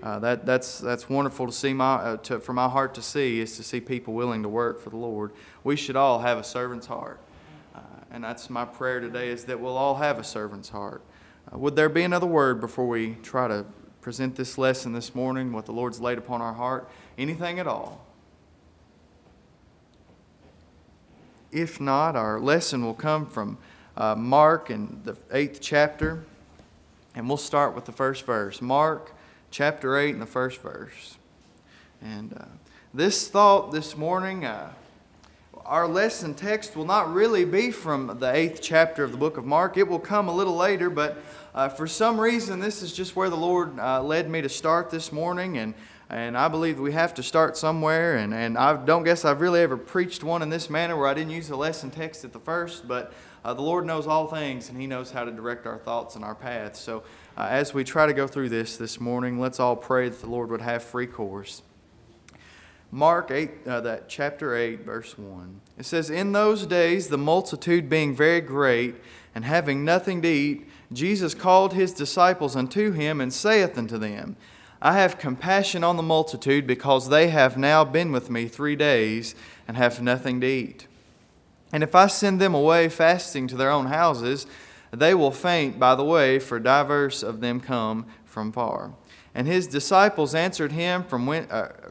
That's wonderful to see for my heart to see, is to see people willing to work for the Lord. We should all have a servant's heart. And that's my prayer today, is that we'll all have a servant's heart. Would there be another word before we try to present this lesson this morning, what the Lord's laid upon our heart? Anything at all? If not, our lesson will come from Mark in the 8th chapter, and we'll start with the first verse. Mark chapter 8 and the first verse. And this thought this morning, our lesson text will not really be from the 8th chapter of the book of Mark. It will come a little later, but for some reason this is just where the Lord led me to start this morning, and I believe we have to start somewhere, and I don't guess I've really ever preached one in this manner where I didn't use the lesson text at the first, but the Lord knows all things, and He knows how to direct our thoughts and our paths. So as we try to go through this morning, let's all pray that the Lord would have free course. Mark 8, chapter 8, verse 1. It says, "In those days, the multitude being very great, and having nothing to eat, Jesus called His disciples unto Him, and saith unto them, I have compassion on the multitude, because they have now been with me 3 days, and have nothing to eat. And if I send them away fasting to their own houses, they will faint by the way, for divers of them come from far. And His disciples answered him, from whence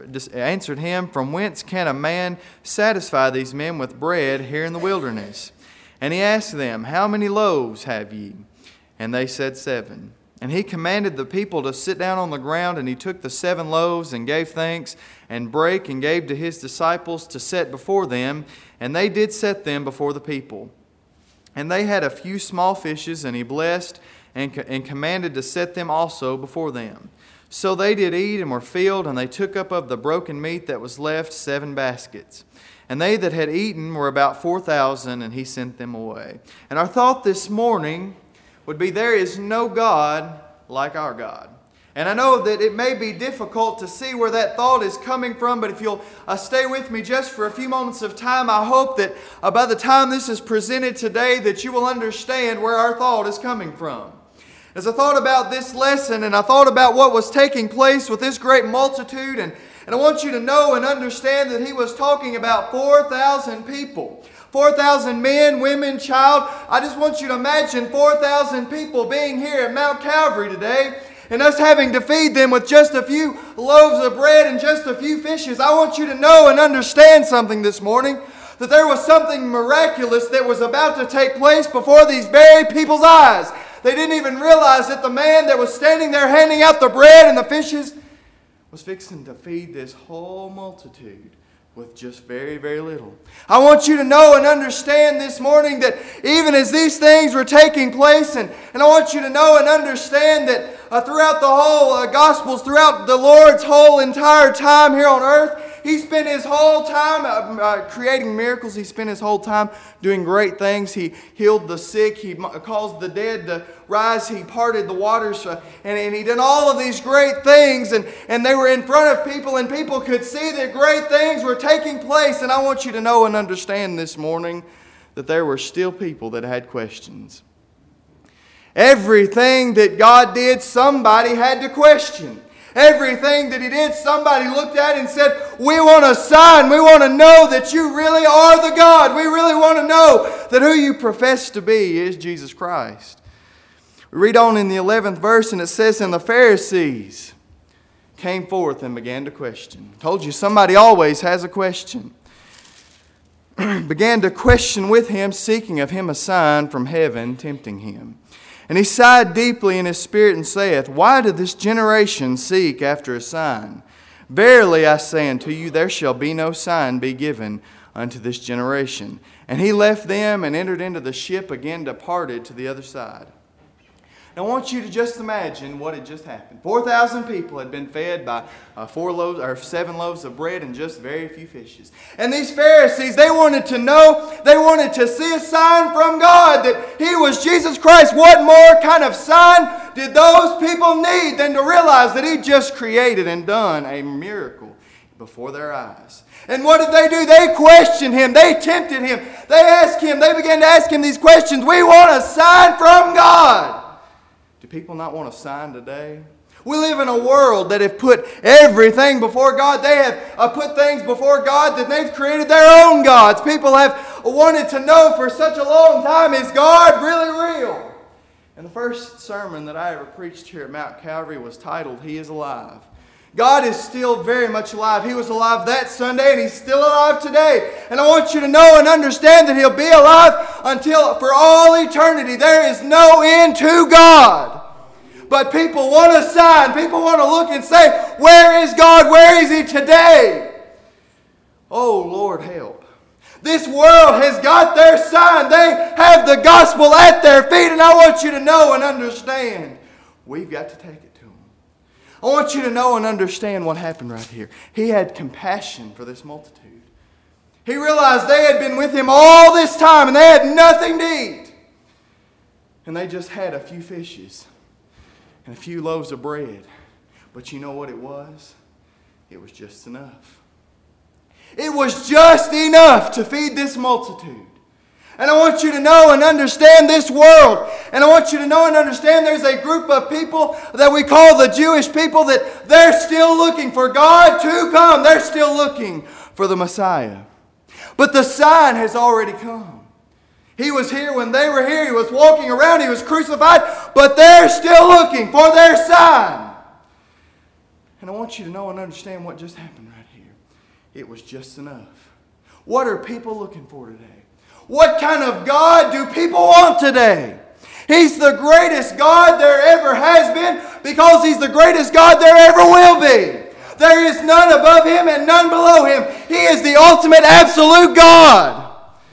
can a man satisfy these men with bread here in the wilderness? And He asked them, How many loaves have ye? And they said, 7. And He commanded the people to sit down on the ground, and He took the 7 loaves, and gave thanks, and brake, and gave to His disciples to set before them. And they did set them before the people. And they had a few small fishes, and He blessed, and commanded to set them also before them. So they did eat, and were filled, and they took up of the broken meat that was left 7 baskets. And they that had eaten were about 4,000, and He sent them away." And our thought this morning would be, there is no God like our God. And I know that it may be difficult to see where that thought is coming from, but if you'll stay with me just for a few moments of time, I hope that by the time this is presented today, that you will understand where our thought is coming from. As I thought about this lesson, and I thought about what was taking place with this great multitude, and I want you to know and understand that He was talking about 4,000 people. 4,000 men, women, child. I just want you to imagine 4,000 people being here at Mount Calvary today, and us having to feed them with just a few loaves of bread and just a few fishes. I want you to know and understand something this morning, that there was something miraculous that was about to take place before these very people's eyes. They didn't even realize that the man that was standing there handing out the bread and the fishes was fixing to feed this whole multitude with just very, very little. I want you to know and understand this morning that even as these things were taking place, and I want you to know and understand that throughout the whole Gospels, throughout the Lord's whole entire time here on earth, He spent His whole time creating miracles. He spent His whole time doing great things. He healed the sick. He caused the dead to rise. He parted the waters. And He did all of these great things. And they were in front of people, and people could see that great things were taking place. And I want you to know and understand this morning that there were still people that had questions. Everything that God did, somebody had to question. Everything that He did, somebody looked at and said, we want a sign. We want to know that you really are the God. We really want to know that who you profess to be is Jesus Christ. We read on in the 11th verse, and it says, And the Pharisees came forth and began to question. I told you, somebody always has a question. Began to question with Him, seeking of Him a sign from heaven, tempting Him. And He sighed deeply in His spirit and saith, Why did this generation seek after a sign? Verily I say unto you, there shall be no sign be given unto this generation. And He left them and entered into the ship, again departed to the other side. Now I want you to just imagine what had just happened. 4,000 people had been fed by 7 loaves of bread and just very few fishes. And these Pharisees, they wanted to know, they wanted to see a sign from God that He was Jesus Christ. What more kind of sign did those people need than to realize that He just created and done a miracle before their eyes? And what did they do? They questioned Him. They tempted Him. They asked Him. They began to ask Him these questions. We want a sign from God. Do people not want a sign today? We live in a world that have put everything before God. They have put things before God that they've created their own gods. People have wanted to know for such a long time, is God really real? And the first sermon that I ever preached here at Mount Calvary was titled, He is Alive. God is still very much alive. He was alive that Sunday and He's still alive today. And I want you to know and understand that He'll be alive until for all eternity. There is no end to God. But people want a sign. People want to look and say, where is God? Where is He today? Oh, Lord, help. This world has got their sign. They have the gospel at their feet. And I want you to know and understand, we've got to take it to them. I want you to know and understand what happened right here. He had compassion for this multitude. He realized they had been with Him all this time and they had nothing to eat. And they just had a few fishes and a few loaves of bread. But you know what it was? It was just enough. It was just enough to feed this multitude. And I want you to know and understand this world. And I want you to know and understand there's a group of people that we call the Jewish people that they're still looking for God to come. They're still looking for the Messiah. But the sign has already come. He was here when they were here. He was walking around. He was crucified. But they're still looking for their sign. And I want you to know and understand what just happened right here. It was just enough. What are people looking for today? What kind of God do people want today? He's the greatest God there ever has been because He's the greatest God there ever will be. There is none above Him and none below Him. He is the ultimate absolute God.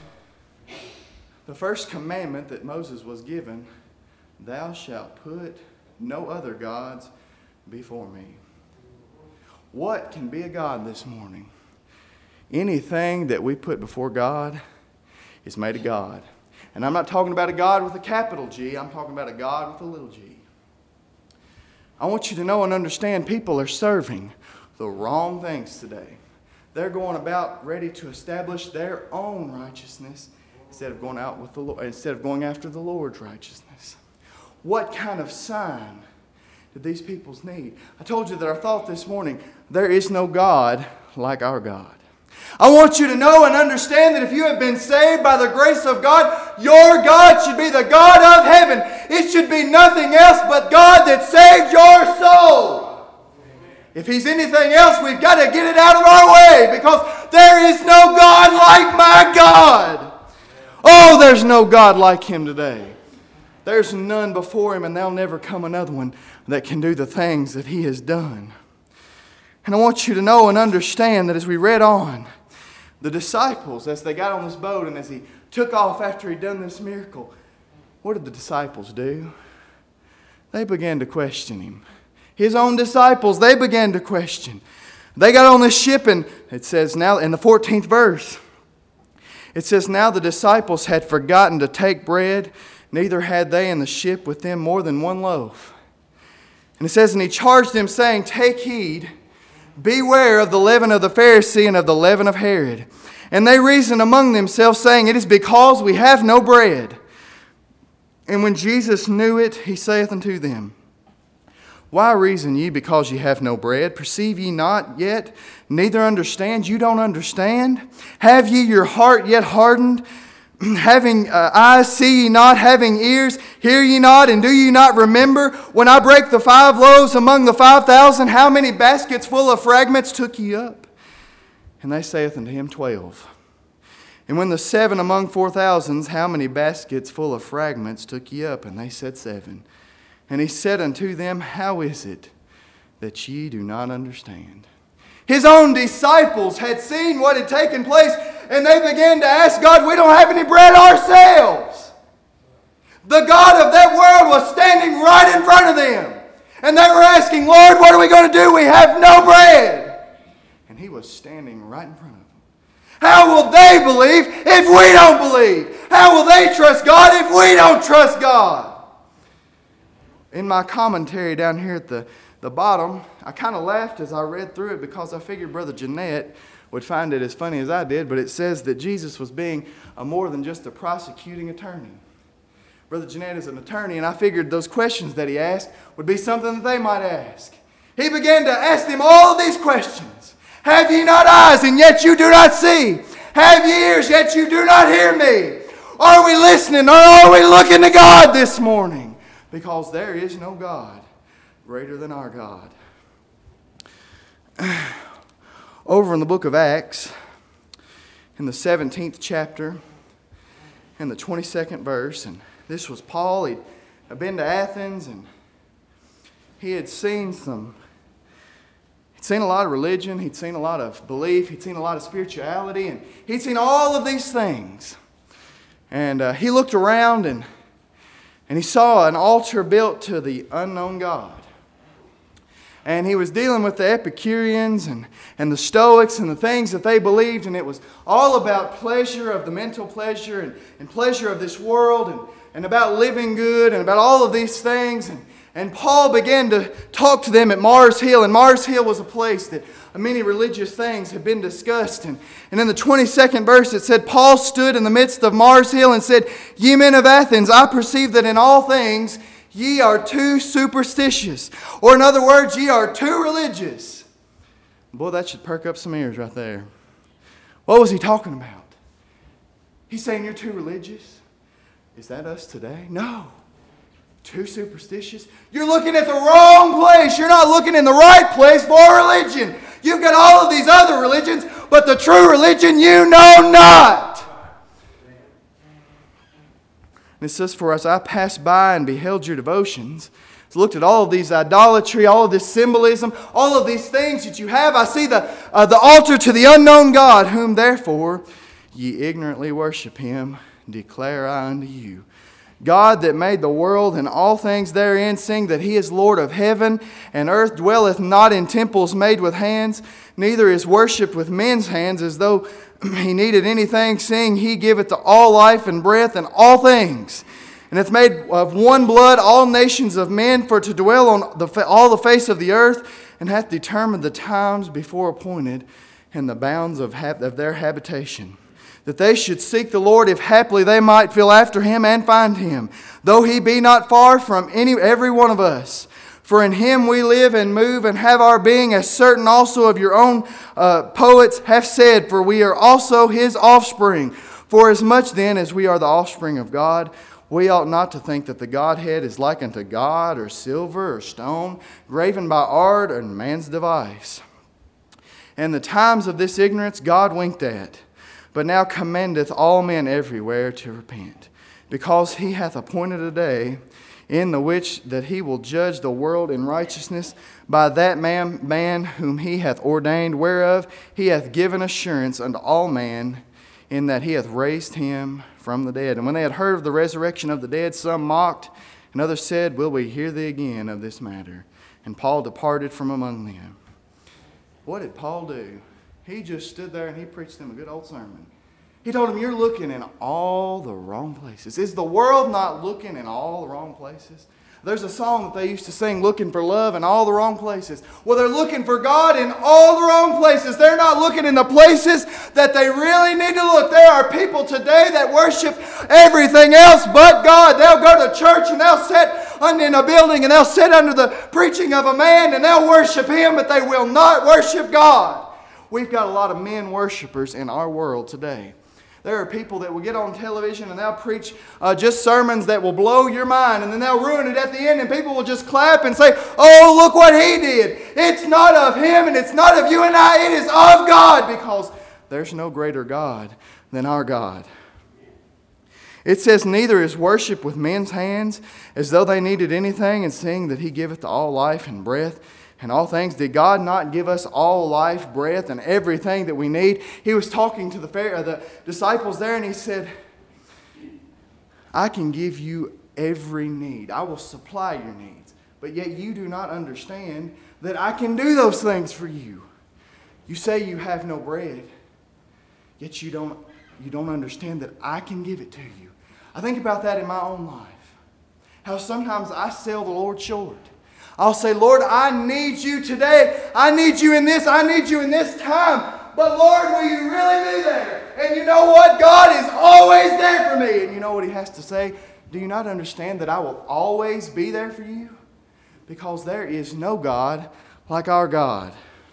The first commandment that Moses was given, thou shalt put no other gods before me. What can be a God this morning? Anything that we put before God is made a God. And I'm not talking about a God with a capital G. I'm talking about a God with a little g. I want you to know and understand people are serving the wrong things today. They're going about ready to establish their own righteousness instead of going out with the Lord, instead of going after the Lord's righteousness. What kind of sign did these peoples need? I told you that our thought this morning, there is no God like our God. I want you to know and understand that if you have been saved by the grace of God, your God should be the God of heaven. It should be nothing else but God that saved your soul. If He's anything else, we've got to get it out of our way because there is no God like my God. Oh, there's no God like Him today. There's none before Him, and there'll never come another one that can do the things that He has done. And I want you to know and understand that as we read on, the disciples, as they got on this boat and as He took off after He'd done this miracle, what did the disciples do? They began to question Him. His own disciples, they began to question. They got on this ship and it says now in the 14th verse, it says, now the disciples had forgotten to take bread, neither had they in the ship with them more than one loaf. And it says, and He charged them saying, take heed, beware of the leaven of the Pharisee and of the leaven of Herod. And they reasoned among themselves, saying, it is because we have no bread. And when Jesus knew it, He saith unto them, why reason ye because ye have no bread? Perceive ye not yet, neither understand? You don't understand? Have ye your heart yet hardened? Having eyes, see ye not? Having ears, hear ye not? And do ye not remember when I brake the 5 loaves among the 5,000? How many baskets full of fragments took ye up? And they saith unto Him, 12. And when the 7 among 4,000, how many baskets full of fragments took ye up? And they said 7. And He said unto them, how is it that ye do not understand? His own disciples had seen what had taken place, and they began to ask God, we don't have any bread ourselves. The God of that world was standing right in front of them. And they were asking, Lord, what are we going to do? We have no bread. And He was standing right in front of them. How will they believe if we don't believe? How will they trust God if we don't trust God? In my commentary down here at the bottom, I kind of laughed as I read through it because I figured Brother Jeanette would find it as funny as I did, but it says that Jesus was being more than just a prosecuting attorney. Brother Jeanette is an attorney, and I figured those questions that he asked would be something that they might ask. He began to ask them all of these questions. Have ye not eyes, and yet you do not see? Have ye ears, yet you do not hear me? Are we listening, or are we looking to God this morning? Because there is no God greater than our God. Over in the book of Acts, in the 17th chapter, in the 22nd verse, and this was Paul. He'd been to Athens, and he had seen a lot of religion, he'd seen a lot of belief, he'd seen a lot of spirituality, and he'd seen all of these things. And he looked around, and he saw an altar built to the unknown God. And he was dealing with the Epicureans and the Stoics and the things that they believed. And it was all about pleasure, of the mental pleasure and pleasure of this world, and about living good and about all of these things. And Paul began to talk to them at Mars Hill. And Mars Hill was a place that many religious things had been discussed. And in the 22nd verse it said, Paul stood in the midst of Mars Hill and said, Ye men of Athens, I perceive that in all things ye are too superstitious. Or in other words, ye are too religious. Boy, that should perk up some ears right there. What was he talking about? He's saying you're too religious? Is that us today? No. Too superstitious? You're looking at the wrong place. You're not looking in the right place for religion. You've got all of these other religions, but the true religion you know not. And it says, For as I passed by and beheld your devotions, looked at all of these idolatry, all of this symbolism, all of these things that you have, I see the altar to the unknown God, whom therefore ye ignorantly worship him, declare I unto you. God that made the world and all things therein, seeing that he is Lord of heaven and earth, dwelleth not in temples made with hands, neither is worshipped with men's hands, as though he needed anything, seeing he giveth to all life and breath and all things, and hath made of one blood all nations of men for to dwell on all the face of the earth, and hath determined the times before appointed and the bounds of their habitation, that they should seek the Lord, if haply they might feel after him and find him, though he be not far from every one of us. For in him we live and move and have our being, as certain also of your own poets have said, for we are also his offspring. For as much then as we are the offspring of God, we ought not to think that the Godhead is like unto God, or silver, or stone, graven by art and man's device. And the times of this ignorance God winked at, but now commandeth all men everywhere to repent, because he hath appointed a day in the which that he will judge the world in righteousness by that man whom he hath ordained, whereof he hath given assurance unto all men, in that he hath raised him from the dead. And when they had heard of the resurrection of the dead, some mocked, and others said, Will we hear thee again of this matter? And Paul departed from among them. What did Paul do? He just stood there and he preached them a good old sermon. He told them, you're looking in all the wrong places. Is the world not looking in all the wrong places? There's a song that they used to sing, looking for love in all the wrong places. Well, they're looking for God in all the wrong places. They're not looking in the places that they really need to look. There are people today that worship everything else but God. They'll go to church and they'll sit in a building and they'll sit under the preaching of a man and they'll worship him, but they will not worship God. We've got a lot of men worshipers in our world today. There are people that will get on television and they'll preach just sermons that will blow your mind, and then they'll ruin it at the end, and people will just clap and say, oh, look what he did. It's not of him and it's not of you and I. It is of God, because there's no greater God than our God. It says, neither is worship with men's hands, as though they needed anything, and seeing that he giveth to all life and breath and all things. Did God not give us all life, breath, and everything that we need? He was talking to the disciples there, and he said, I can give you every need. I will supply your needs. But yet you do not understand that I can do those things for you. You say you have no bread, yet you don't understand that I can give it to you. I think about that in my own life. How sometimes I sell the Lord short. I'll say, Lord, I need you today. I need you in this. I need you in this time. But Lord, will you really be there? And you know what? God is always there for me. And you know what he has to say? Do you not understand that I will always be there for you? Because there is no God like our God.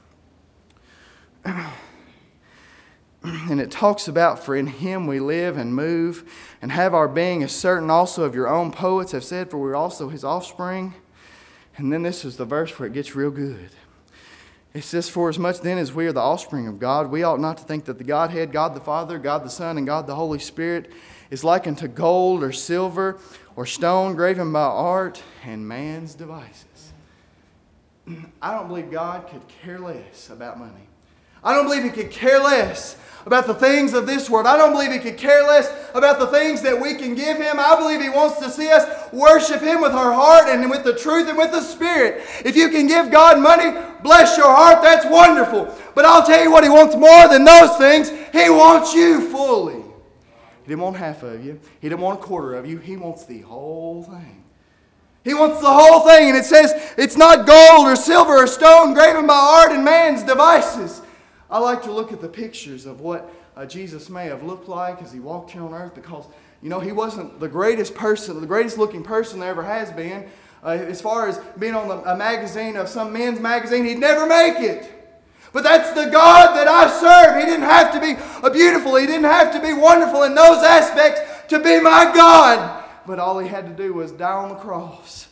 And it talks about, for in Him we live and move and have our being, as certain also of your own poets have said, for we're also His offspring. And then this is the verse where it gets real good. It says, for as much then as we are the offspring of God, we ought not to think that the Godhead, God the Father, God the Son, and God the Holy Spirit is likened to gold or silver or stone graven by art and man's devices. I don't believe God could care less about money. I don't believe He could care less about the things of this world. I don't believe He could care less about the things that we can give Him. I believe He wants to see us worship Him with our heart and with the truth and with the Spirit. If you can give God money, bless your heart, that's wonderful. But I'll tell you what He wants more than those things. He wants you fully. He didn't want half of you. He didn't want a quarter of you. He wants the whole thing. He wants the whole thing. And it says it's not gold or silver or stone graven by art and man's devices. I like to look at the pictures of what Jesus may have looked like as He walked here on earth, because, you know, He wasn't the greatest person, the greatest looking person there ever has been. As far as being on a magazine of some men's magazine, He'd never make it. But that's the God that I serve. He didn't have to be beautiful. He didn't have to be wonderful in those aspects to be my God. But all He had to do was die on the cross.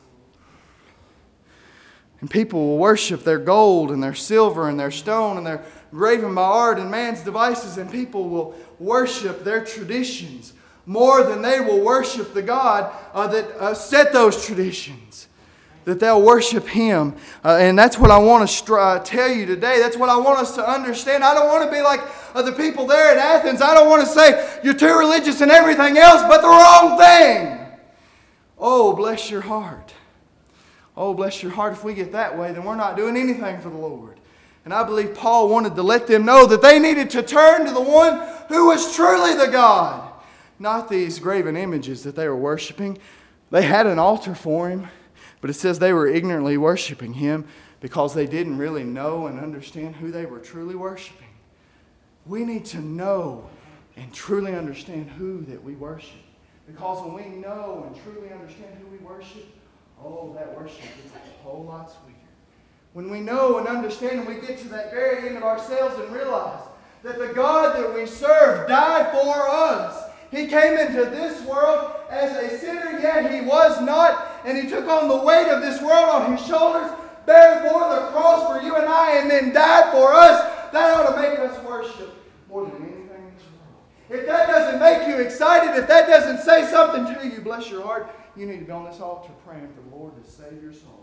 And people will worship their gold and their silver and their stone and their graven by art and man's devices. And people will worship their traditions more than they will worship the God that set those traditions. That they'll worship Him. And that's what I want to tell you today. That's what I want us to understand. I don't want to be like the people there at Athens. I don't want to say you're too religious and everything else, but the wrong thing. Oh, bless your heart. Oh, bless your heart. If we get that way, then we're not doing anything for the Lord. And I believe Paul wanted to let them know that they needed to turn to the one who was truly the God. Not these graven images that they were worshiping. They had an altar for Him, but it says they were ignorantly worshiping Him because they didn't really know and understand who they were truly worshiping. We need to know and truly understand who that we worship. Because when we know and truly understand who we worship, oh, that worship is a whole lot sweeter. When we know and understand and we get to that very end of ourselves and realize that the God that we serve died for us. He came into this world as a sinner, yet He was not. And He took on the weight of this world on His shoulders, bore the cross for you and I, and then died for us. That ought to make us worship more than anything in this world. If that doesn't make you excited, if that doesn't say something to you, bless your heart, you need to be on this altar praying for the Lord to save your soul.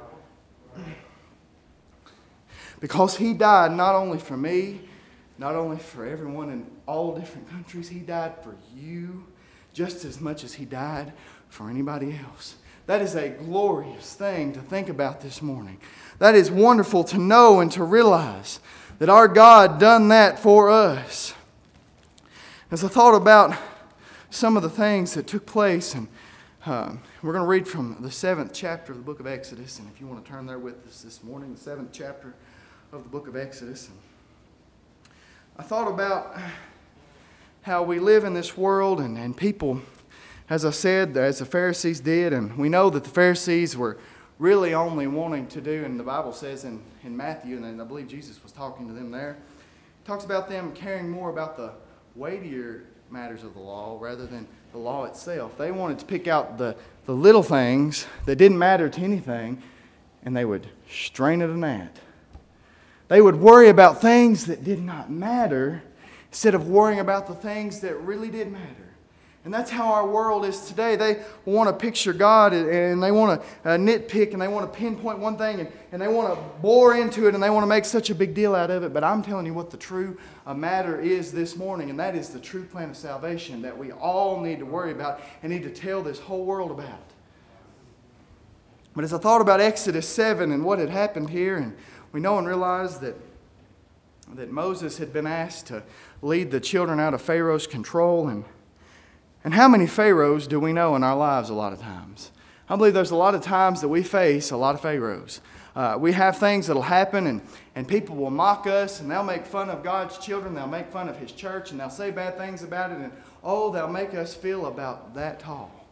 Because He died not only for me, not only for everyone in all different countries. He died for you just as much as He died for anybody else. That is a glorious thing to think about this morning. That is wonderful to know and to realize that our God done that for us. As I thought about some of the things that took place, and we're going to read from the 7th chapter of the book of Exodus. And if you want to turn there with us this morning, the 7th chapter of the book of Exodus. And I thought about how we live in this world and people, as I said, as the Pharisees did, and we know that the Pharisees were really only wanting to do, and the Bible says in Matthew, and I believe Jesus was talking to them there, it talks about them caring more about the weightier matters of the law rather than the law itself. They wanted to pick out the little things that didn't matter to anything, and they would strain at a gnat. They would worry about things that did not matter instead of worrying about the things that really did matter. And that's how our world is today. They want to picture God and they want to nitpick and they want to pinpoint one thing and they want to bore into it and they want to make such a big deal out of it. But I'm telling you what the true matter is this morning, and that is the true plan of salvation that we all need to worry about and need to tell this whole world about. But as I thought about Exodus 7 and what had happened here, and we know and realize that Moses had been asked to lead the children out of Pharaoh's control. And how many Pharaohs do we know in our lives a lot of times? I believe there's a lot of times that we face a lot of Pharaohs. We have things that will happen and people will mock us and they'll make fun of God's children. They'll make fun of His church and they'll say bad things about it. And they'll make us feel about that tall.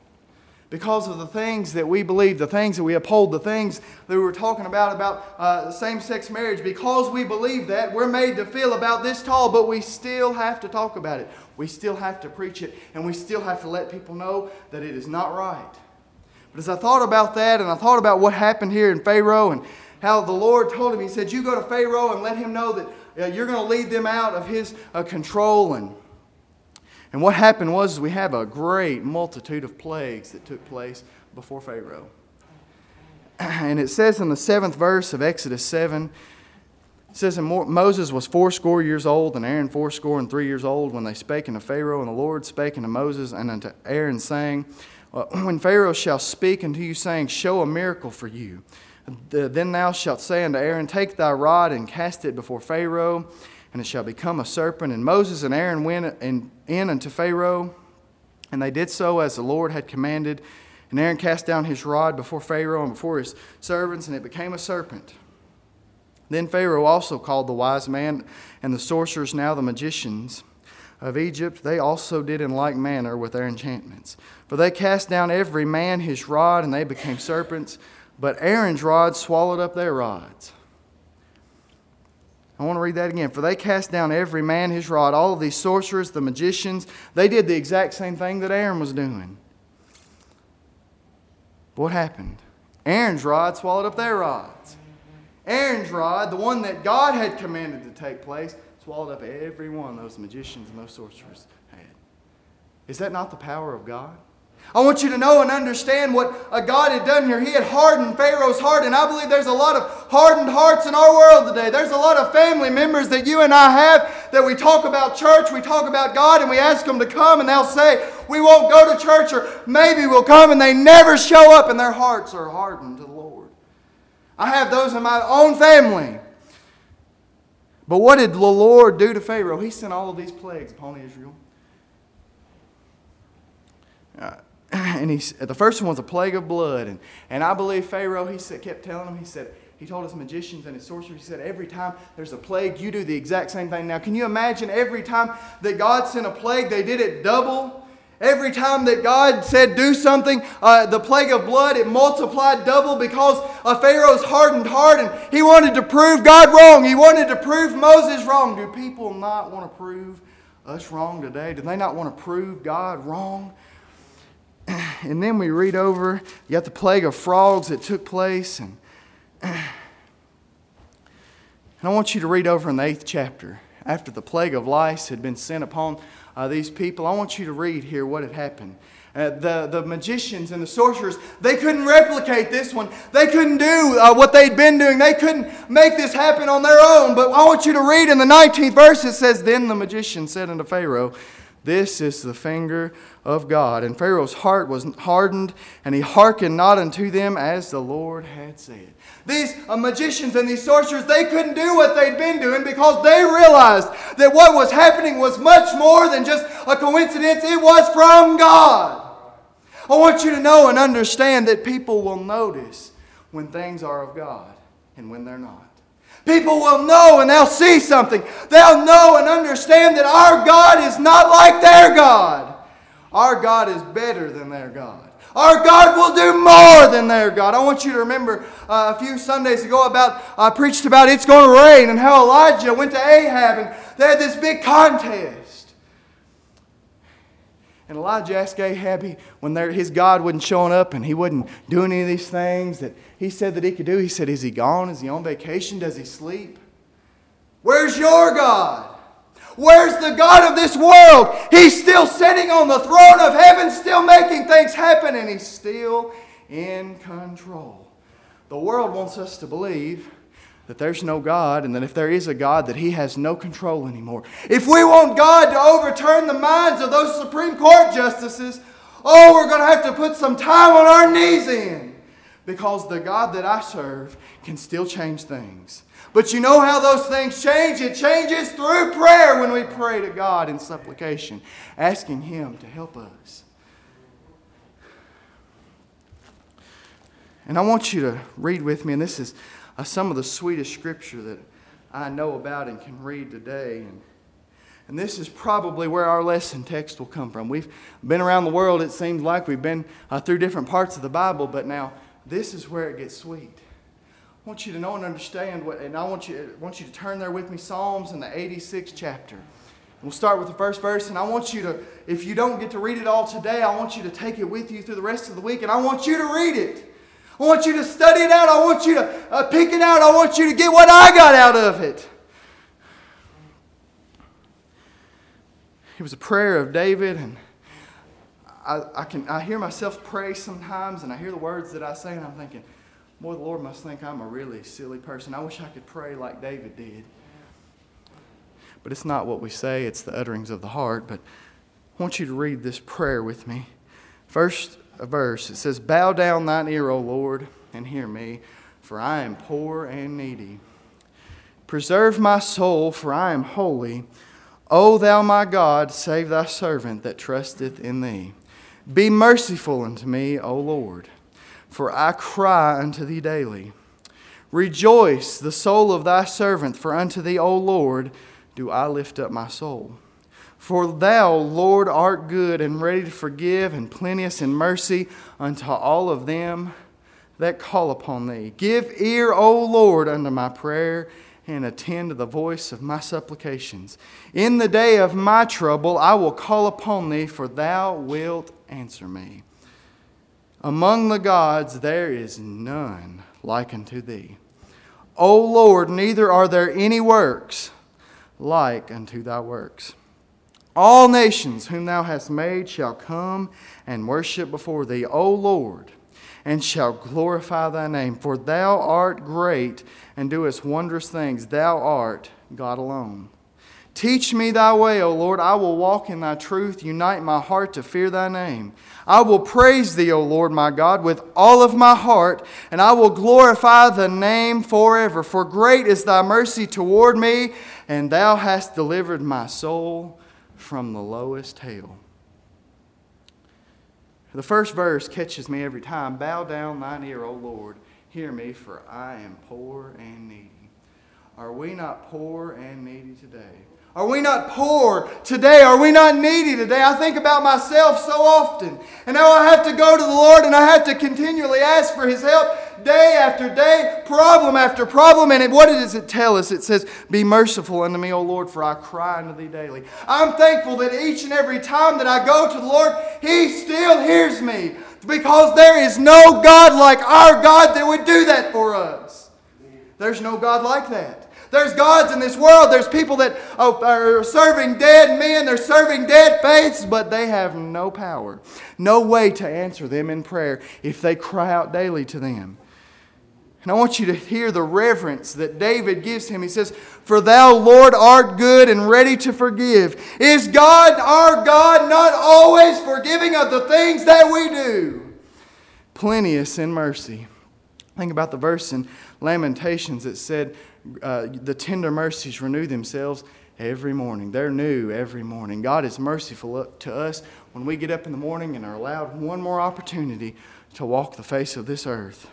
Because of the things that we believe, the things that we uphold, the things that we were talking about same-sex marriage. Because we believe that, we're made to feel about this tall, but we still have to talk about it. We still have to preach it, and we still have to let people know that it is not right. But as I thought about that, and I thought about what happened here in Pharaoh, and how the Lord told him, He said, you go to Pharaoh and let him know that you're going to lead them out of his control. And what happened was we have a great multitude of plagues that took place before Pharaoh. And it says in the 7th verse of Exodus 7, it says, and Moses was 80 years old, and Aaron 83 years old, when they spake unto Pharaoh. And the Lord spake unto Moses and unto Aaron, saying, when Pharaoh shall speak unto you, saying, show a miracle for you, then thou shalt say unto Aaron, take thy rod and cast it before Pharaoh, and it shall become a serpent. And Moses and Aaron went in unto Pharaoh, and they did so as the Lord had commanded. And Aaron cast down his rod before Pharaoh and before his servants, and it became a serpent. Then Pharaoh also called the wise man and the sorcerers, now the magicians of Egypt. They also did in like manner with their enchantments. For they cast down every man his rod, and they became serpents. But Aaron's rod swallowed up their rods. I want to read that again. For they cast down every man his rod. All of these sorcerers, the magicians, they did the exact same thing that Aaron was doing. But what happened? Aaron's rod swallowed up their rods. Aaron's rod, the one that God had commanded to take place, swallowed up every one those magicians and those sorcerers had. Is that not the power of God? I want you to know and understand what God had done here. He had hardened Pharaoh's heart, and I believe there's a lot of hardened hearts in our world today. There's a lot of family members that you and I have that we talk about church, we talk about God, and we ask them to come, and they'll say, we won't go to church, or maybe we'll come, and they never show up, and their hearts are hardened to the Lord. I have those in my own family. But what did the Lord do to Pharaoh? He sent all of these plagues upon Israel. And the first one was a plague of blood. And I believe Pharaoh, kept telling them, he told his magicians and his sorcerers, he said, every time there's a plague, you do the exact same thing. Now, can you imagine every time that God sent a plague, they did it double? Every time that God said do something, the plague of blood, it multiplied double because of Pharaoh's hardened heart. And he wanted to prove God wrong. He wanted to prove Moses wrong. Do people not want to prove us wrong today? Do they not want to prove God wrong? And then we read over, you got the plague of frogs that took place. And I want you to read over in the 8th chapter. After the plague of lice had been sent upon these people, I want you to read here what had happened. The magicians and the sorcerers, they couldn't replicate this one. They couldn't do what they'd been doing. They couldn't make this happen on their own. But I want you to read in the 19th verse, it says, then the magician said unto Pharaoh, this is the finger of God. And Pharaoh's heart was hardened, and he hearkened not unto them as the Lord had said. These magicians and these sorcerers, they couldn't do what they'd been doing because they realized that what was happening was much more than just a coincidence. It was from God. I want you to know and understand that people will notice when things are of God and when they're not. People will know and they'll see something. They'll know and understand that our God is not like their God. Our God is better than their God. Our God will do more than their God. I want you to remember a few Sundays ago I preached about it's going to rain and how Elijah went to Ahab and they had this big contest. And Elijah asked Ahab when his God wasn't showing up and he wasn't doing any of these things that he said that he could do. He said, is he gone? Is he on vacation? Does he sleep? Where's your God? Where's the God of this world? He's still sitting on the throne of heaven, still making things happen, and He's still in control. The world wants us to believe that there's no God, and that if there is a God, that He has no control anymore. If we want God to overturn the minds of those Supreme Court justices, we're going to have to put some time on our knees in. Because the God that I serve can still change things. But you know how those things change? It changes through prayer when we pray to God in supplication, asking Him to help us. And I want you to read with me, and this is some of the sweetest scripture that I know about and can read today. And this is probably where our lesson text will come from. We've been around the world, it seems like. We've been through different parts of the Bible, but now this is where it gets sweet. I want you to know and understand, and I want you to turn there with me, Psalms in the 86th chapter. We'll start with the first verse, and I want you to, if you don't get to read it all today, I want you to take it with you through the rest of the week, and I want you to read it. I want you to study it out. I want you to pick it out. I want you to get what I got out of it. It was a prayer of David, and I hear myself pray sometimes, and I hear the words that I say, and I'm thinking, boy, the Lord must think I'm a really silly person. I wish I could pray like David did. But it's not what we say, it's the utterings of the heart. But I want you to read this prayer with me. First verse, it says, "Bow down thine ear, O Lord, and hear me, for I am poor and needy. Preserve my soul, for I am holy. O thou my God, save thy servant that trusteth in thee. Be merciful unto me, O Lord, for I cry unto thee daily. Rejoice the soul of thy servant, for unto thee, O Lord, do I lift up my soul. For thou, Lord, art good and ready to forgive, and plenteous in mercy unto all of them that call upon thee. Give ear, O Lord, unto my prayer, and attend to the voice of my supplications. In the day of my trouble I will call upon thee, for thou wilt answer me. Among the gods there is none like unto thee. O Lord, neither are there any works like unto thy works. All nations whom thou hast made shall come and worship before thee, O Lord, and shall glorify thy name. For thou art great and doest wondrous things. Thou art God alone. Teach me thy way, O Lord. I will walk in thy truth. Unite my heart to fear thy name. I will praise thee, O Lord my God, with all of my heart, and I will glorify the name forever. For great is thy mercy toward me, and thou hast delivered my soul from the lowest hell." The first verse catches me every time. "Bow down thine ear, O Lord. Hear me, for I am poor and needy." Are we not poor and needy today? Are we not poor today? Are we not needy today? I think about myself so often. And now I have to go to the Lord and I have to continually ask for His help day after day, problem after problem. And what does it tell us? It says, "Be merciful unto me, O Lord, for I cry unto thee daily." I'm thankful that each and every time that I go to the Lord, He still hears me. Because there is no God like our God that would do that for us. There's no God like that. There's gods in this world. There's people that are serving dead men. They're serving dead faiths, but they have no power, no way to answer them in prayer if they cry out daily to them. And I want you to hear the reverence that David gives Him. He says, "For thou, Lord, art good and ready to forgive." Is God, our God, not always forgiving of the things that we do? Plenteous in mercy. Think about the verse in Lamentations that said, the tender mercies renew themselves every morning. They're new every morning. God is merciful to us when we get up in the morning and are allowed one more opportunity to walk the face of this earth.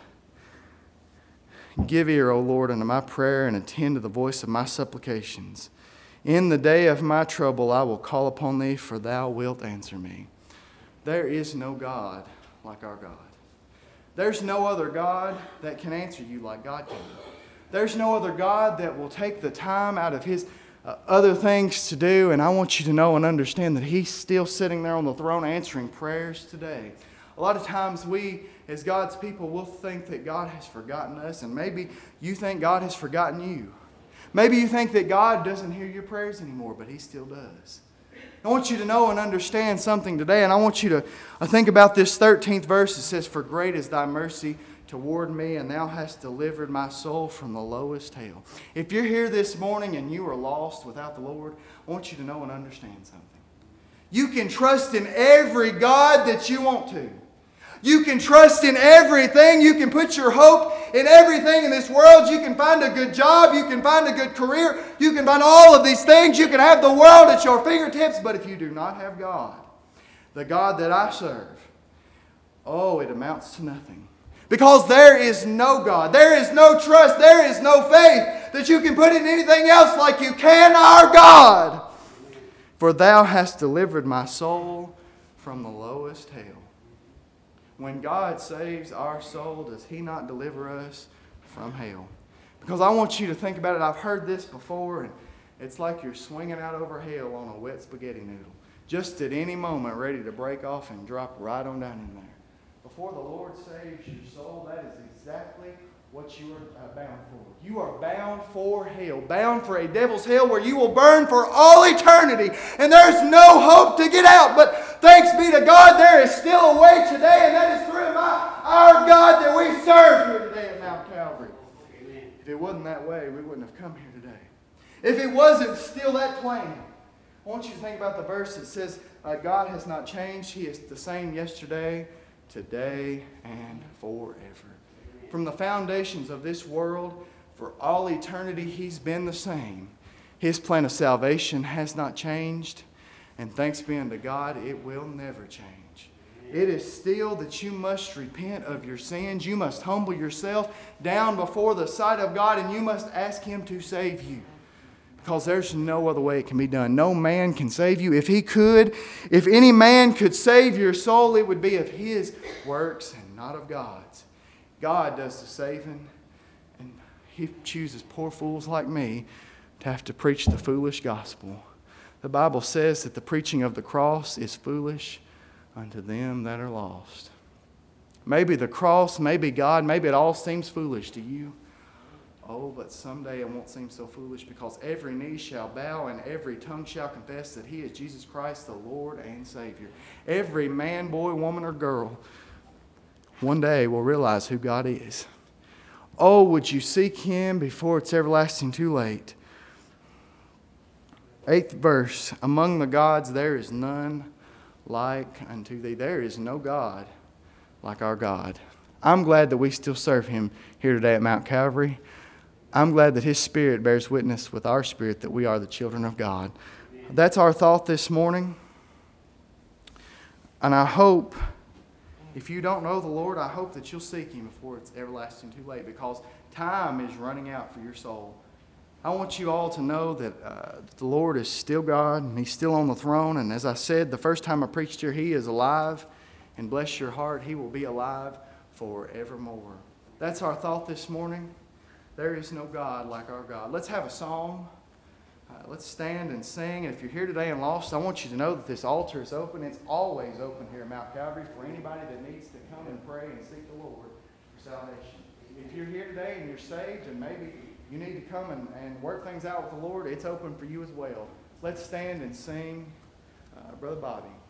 Give ear, O Lord, unto my prayer, and attend to the voice of my supplications. In the day of my trouble I will call upon thee, for thou wilt answer me. There is no God like our God. There's no other God that can answer you like God can. There's no other God that will take the time out of His other things to do. And I want you to know and understand that He's still sitting there on the throne answering prayers today. A lot of times we, as God's people, will think that God has forgotten us. And maybe you think God has forgotten you. Maybe you think that God doesn't hear your prayers anymore, but He still does. I want you to know and understand something today. And I want you to think about this 13th verse. It says, "For great is thy mercy toward me, and thou hast delivered my soul from the lowest hell." If you're here this morning and you are lost without the Lord, I want you to know and understand something. You can trust in every God that you want to. You can trust in everything. You can put your hope in everything in this world. You can find a good job. You can find a good career. You can find all of these things. You can have the world at your fingertips. But if you do not have God, the God that I serve, it amounts to nothing. Because there is no God. There is no trust. There is no faith that you can put in anything else like you can our God. For thou hast delivered my soul from the lowest hell. When God saves our soul, does He not deliver us from hell? Because I want you to think about it. I've heard this before, and it's like you're swinging out over hell on a wet spaghetti noodle. Just at any moment ready to break off and drop right on down in there. Before the Lord saves your soul, that is exactly what you are bound for. You are bound for hell. Bound for a devil's hell where you will burn for all eternity. And there's no hope to get out. But thanks be to God, there is still a way today. And that is through our God that we serve here today at Mount Calvary. Amen. If it wasn't that way, we wouldn't have come here today. If it wasn't still that plain, I want you to think about the verse that says, God has not changed. He is the same yesterday, today, and forever. From the foundations of this world, for all eternity, He's been the same. His plan of salvation has not changed. And thanks be unto God, it will never change. It is still that you must repent of your sins. You must humble yourself down before the sight of God, and you must ask Him to save you. Because there's no other way it can be done. No man can save you. If he could, if any man could save your soul, it would be of his works and not of God's. God does the saving, and He chooses poor fools like me to have to preach the foolish gospel. The Bible says that the preaching of the cross is foolish unto them that are lost. Maybe the cross, maybe God, maybe it all seems foolish to you. Oh, but someday it won't seem so foolish, because every knee shall bow and every tongue shall confess that He is Jesus Christ, the Lord and Savior. Every man, boy, woman, or girl one day will realize who God is. Oh, would you seek Him before it's everlasting too late? 8th verse, among the gods there is none like unto Thee. There is no God like our God. I'm glad that we still serve Him here today at Mount Calvary. I'm glad that His Spirit bears witness with our spirit that we are the children of God. That's our thought this morning. And I hope, if you don't know the Lord, I hope that you'll seek Him before it's everlasting too late, because time is running out for your soul. I want you all to know that the Lord is still God, and He's still on the throne. And as I said the first time I preached here, He is alive. And bless your heart, He will be alive forevermore. That's our thought this morning. There is no God like our God. Let's have a song. Let's stand and sing. And if you're here today and lost, I want you to know that this altar is open. It's always open here at Mount Calvary for anybody that needs to come and pray and seek the Lord for salvation. If you're here today and you're saved and maybe you need to come and work things out with the Lord, it's open for you as well. Let's stand and sing, Brother Bobby.